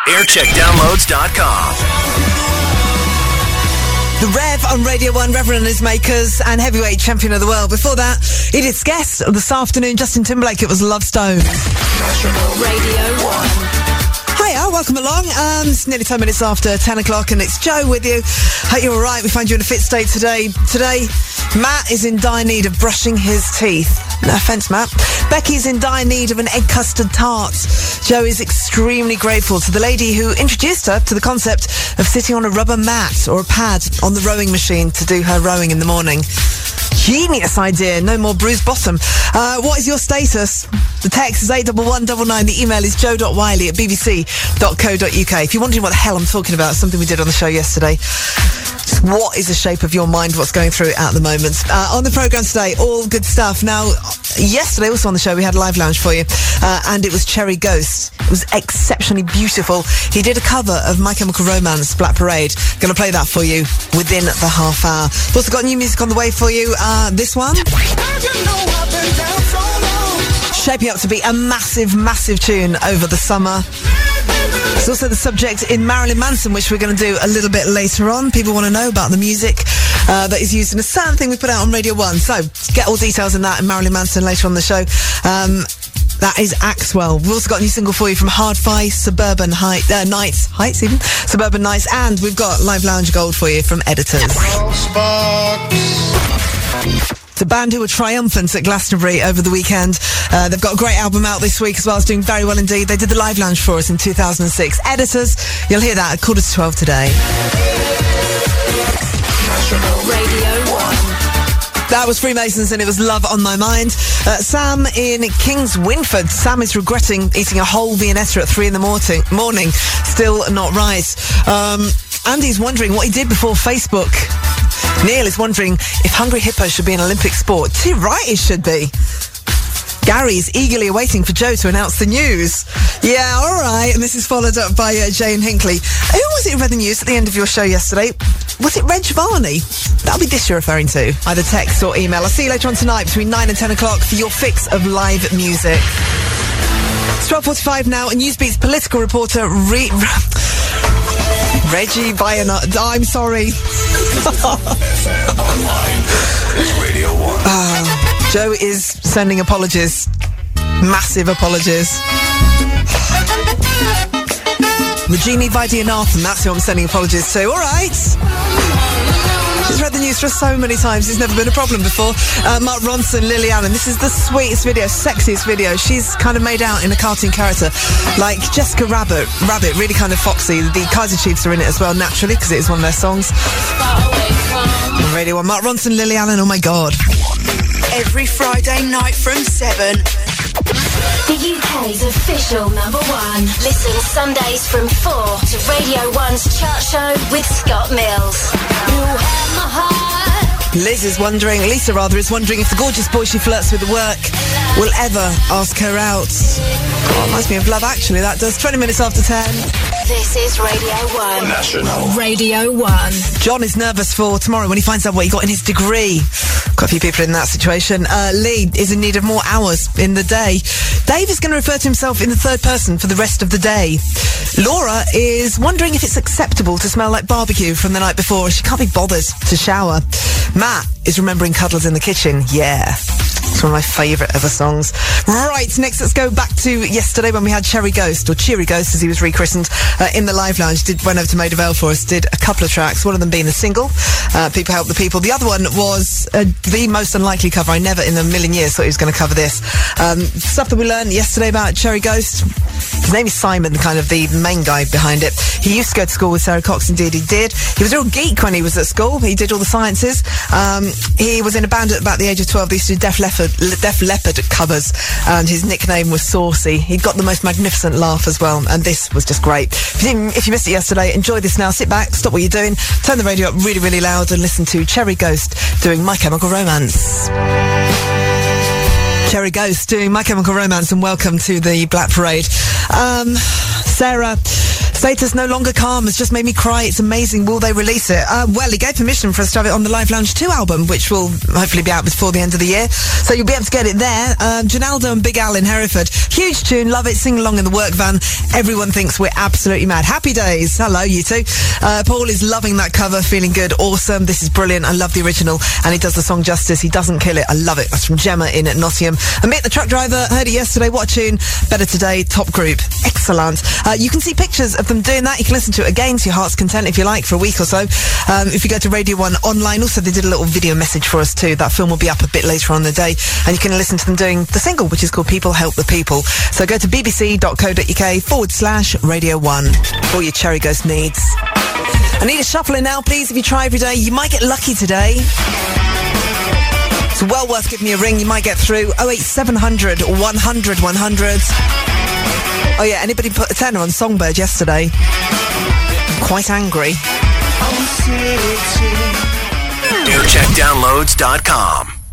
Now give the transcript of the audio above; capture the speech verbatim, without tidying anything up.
aircheck downloads dot com. The Rev on Radio one, Reverend and his makers, and heavyweight champion of the world. Before that, Edith's guest this afternoon, Justin Timberlake. It was Love Stone. Radio one. Hiya, welcome along. Um, it's nearly ten minutes after ten o'clock, and it's Joe with you. Hope you're all right. We find you in a fit state today. Today, Matt is in dire need of brushing his teeth. No offence, Matt. Becky's in dire need of an egg custard tart. Joe is extremely grateful to the lady who introduced her to the concept of sitting on a rubber mat or a pad on the rowing machine to do her rowing in the morning. Genius idea. No more bruised bottom. Uh, what is your status? The text is eight one one nine nine. The email is joe dot wiley at b b c dot co dot u k. If you're wondering what the hell I'm talking about, something we did on the show yesterday. Just what is the shape of your mind? What's going through it at the moment? Uh, on the programme today, all good stuff. Now, yesterday also on the show, we had a live lounge for you, uh, and it was Cherry Ghost. It was exceptionally beautiful. He did a cover of My Chemical Romance, Black Parade. Going to play that for you within the half hour. We've also got new music on the way for you. Uh, this one, shaping up to be a massive, massive tune over the summer. It's also the subject in Marilyn Manson, which we're going to do a little bit later on. People want to know about the music uh, that is used in a certain thing we put out on Radio one. So, get all details on that and Marilyn Manson later on the show. Um, that is Axwell. We've also got a new single for you from Hard-Fi, Suburban Heights, uh, Nights, Heights even, Suburban Nights, and we've got Live Lounge Gold for you from Editors. It's a band who were triumphant at Glastonbury over the weekend. Uh, they've got a great album out this week as well. It's doing very well indeed. They did the live lounge for us in two thousand six. Editors, you'll hear that at quarter to twelve today. Radio one. That was Freemasons and it was Love on My Mind. Uh, Sam in Kings Winford. Sam is regretting eating a whole Viennetta at three in the morning. morning. Still not right. Um, Andy's wondering what he did before Facebook. Neil is wondering if Hungry Hippo should be an Olympic sport. Too right it should be. Gary's eagerly awaiting for Joe to announce the news. Yeah, all right. And this is followed up by uh, Jane Hinckley. Who was it who read the news at the end of your show yesterday? Was it Reg Varney? That'll be this you're referring to. Either text or email. I'll see you later on tonight between nine and ten o'clock for your fix of live music. It's twelve forty-five now, and Newsbeat's political reporter Re- Reggie Bayanot. I'm sorry. Radio one. Uh, Joe is sending apologies. Massive apologies. Rajini Vaidyanathan, that's who I'm sending apologies to. All right. She's read the news for us so many times, it's never been a problem before. Uh, Mark Ronson, Liliana, and this is the sweetest video, sexiest video. She's kind of made out in a cartoon character, like Jessica Rabbit, Rabbit, really kind of foxy. The Kaiser Chiefs are in it as well, naturally, because it is one of their songs. On Radio one, Mark Ronson, Liliana, oh my God. Every Friday night from seven. The U K's official number one. Listen Sundays from four to Radio one's chart show with Scott Mills. You have my heart. Liz is wondering, Lisa rather, is wondering if the gorgeous boy she flirts with at work will ever ask her out. Oh, reminds me of Love Actually, that does. twenty minutes after ten. This is Radio one. National. Radio one. John is nervous for tomorrow when he finds out what he got in his degree. Quite a few people in that situation. Uh, Lee is in need of more hours in the day. Dave is going to refer to himself in the third person for the rest of the day. Laura is wondering if it's acceptable to smell like barbecue from the night before. She can't be bothered to shower. Matt is remembering Cuddles in the Kitchen. Yeah. It's one of my favourite ever songs. Right, next let's go back to yesterday when we had Cherry Ghost, or Cheery Ghost as he was rechristened, uh, in the live lounge. Did went over to Maida Vale for us, did a couple of tracks, one of them being the single, uh, People Help the People. The other one was uh, the most unlikely cover. I never in a million years thought he was going to cover this. Um, stuff that we learned yesterday about Cherry Ghost. His name is Simon, kind of the main guy behind it. He used to go to school with Sarah Cox, indeed he did. He was a real geek when he was at school. He did all the sciences. Um, he was in a band at about the age of twelve. They used to do Def Leppard, Def Leppard covers, and his nickname was Saucy. He'd got the most magnificent laugh as well, and this was just great. If you, didn't, if you missed it yesterday, enjoy this now. Sit back, stop what you're doing, turn the radio up really, really loud, and listen to Cherry Ghost doing My Chemical Romance. Cherry Ghost doing My Chemical Romance, and welcome to the Black Parade. Um, Sarah... Status no longer calm has just made me cry. It's amazing. Will they release it? Uh, well, he gave permission for us to have it on the Live Lounge two album, which will hopefully be out before the end of the year. So you'll be able to get it there. Um, Ginaldo and Big Al in Hereford. Huge tune. Love it. Sing along in the work van. Everyone thinks we're absolutely mad. Happy days. Hello, you two. Uh, Paul is loving that cover. Feeling good. Awesome. This is brilliant. I love the original. And he does the song justice. He doesn't kill it. I love it. That's from Gemma in at Nottingham. And Mick the truck driver. Heard it yesterday. What a tune. Better Today. Top group. Excellent. Uh, you can see pictures of them doing that. You can listen to it again to your heart's content if you like for a week or so. Um, if you go to Radio one online, also they did a little video message for us too. That film will be up a bit later on in the day, and you can listen to them doing the single, which is called People Help the People. So go to bbc.co.uk forward slash Radio one for all your Cherry Ghost needs. I need a shuffling now, please. If you try every day, you might get lucky today. It's well worth giving me a ring. You might get through. oh eight seven hundred one hundred one hundred. Oh yeah, anybody put a tenner on Songbird yesterday? I'm quite angry. New check downloads dot com.